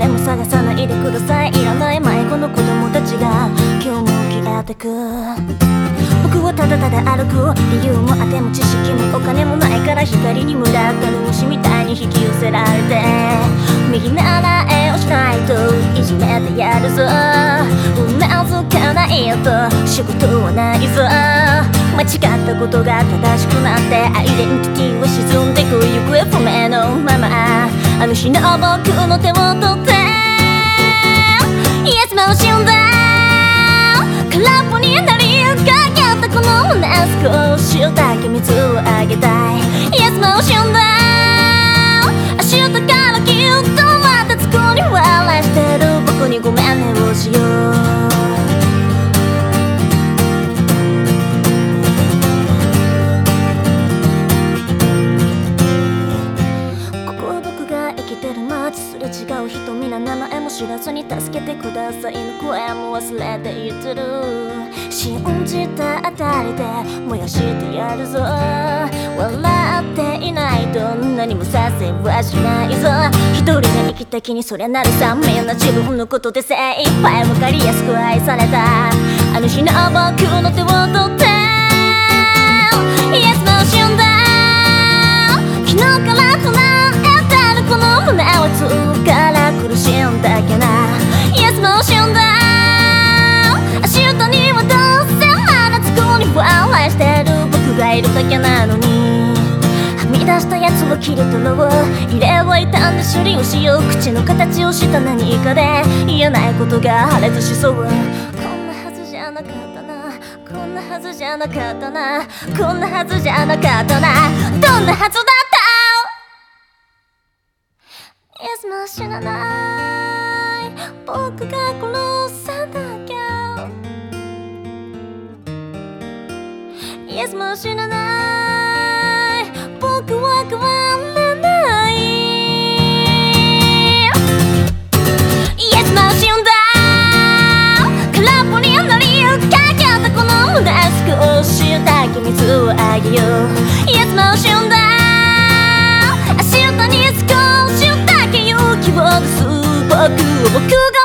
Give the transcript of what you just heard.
でも探さないでください。いらない迷子の子供たちが今日も消えてく。僕はただただ歩く。理由もあても知識もお金もないから光に群がったる虫みたいに引き寄せられて、右習いをしないといじめてやるぞ。うなずかないと仕事はないぞ。間違ったことが正しくなってアイデンティティは沈んでく。行方不明のままあの日の僕の手を取って Yes もう死んだ空っぽになりかけたこの胸少しだけ水をあげたい。 Yes もう死んだ明日からきっとまた作り笑いしてる僕にごめんねをしよう。すれ違う人皆名前も知らずに助けてくださいの声も忘れていってる。信じたあたりで燃やしてやるぞ。笑っていないと何もさせはしないぞ。一人で生きた気にそれなるさ。みんな自分のことで精一杯分かりやすく愛されたあの日の僕の手を取って Yes もう死んだ昨日から唱えてるこの胸をつから苦しんだっけな。 Yes もう死んだ明日にはどうせまだ作り笑いしてる僕がいるだけなのに、はみ出したやつを切り取ろう。入れを傷んで処理をしよう。口の形をした何かで言えないことが破裂しそう。こんなはずじゃなかったな、こんなはずじゃなかったな、こんなはずじゃなかったな、どんなはずだった。Yes もう知らない僕が殺さなきゃ。 Yes もう知らない僕は変わらない。 Yes もう死んだ空っぽになりかけたこの胸少しだけ水をあげよう。 Yes もう死んだ明日に少し希望です僕が